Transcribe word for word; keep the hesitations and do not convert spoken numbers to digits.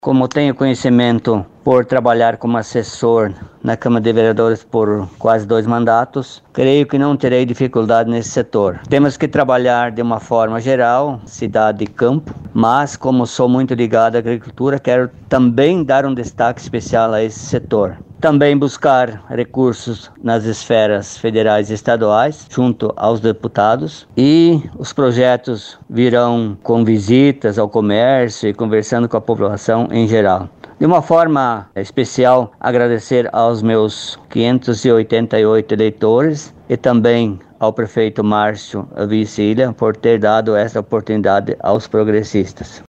Como tenho conhecimento por trabalhar como assessor na Câmara de Vereadores por quase dois mandatos, creio que não terei dificuldade nesse setor. Temos que trabalhar de uma forma geral, cidade e campo, mas como sou muito ligado à agricultura, quero também dar um destaque especial a esse setor. Também buscar recursos nas esferas federais e estaduais, junto aos deputados, e os projetos virão com visitas ao comércio e conversando com a população em geral. De uma forma especial, agradecer aos meus quinhentos e oitenta e oito eleitores e também ao prefeito Márcio Vice-Ilha por ter dado essa oportunidade aos progressistas.